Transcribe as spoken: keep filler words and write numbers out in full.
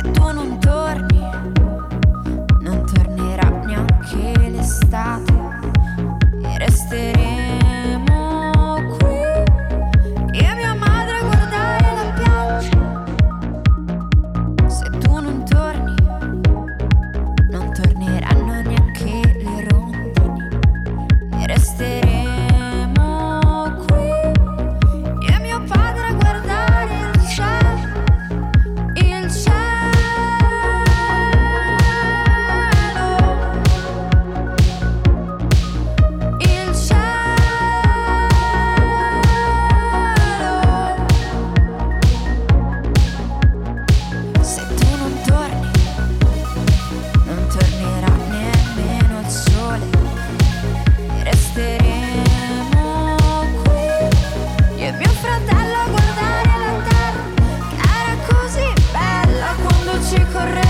tu non torni, non tornerà neanche l'estate e resteremo qui, io e mia madre a guardare la pioggia. Se tu non torni, non torneranno neanche le rondini e resteremo qui, io e mio padre a guardare il cielo, il cielo, il cielo. Se tu non torni, non tornerà nemmeno il sole e resteremo qui, io e mio fratello a guardare la terra che era così bella quando ci correva